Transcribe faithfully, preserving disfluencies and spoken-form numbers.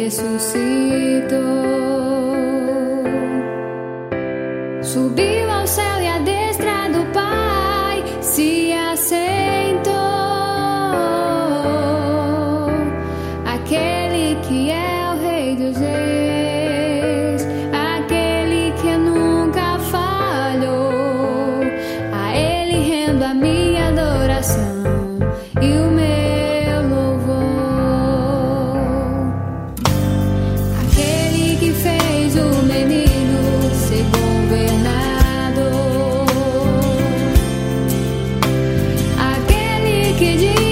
ressuscitou, subiu ao céu e à destra do Pai se assentou. Aquele que é o Rei dos Reis, aquele que nunca falhou, a Ele rendo a minha adoração e o meu louvor. Aquele que fez o menino ser governador, aquele que diz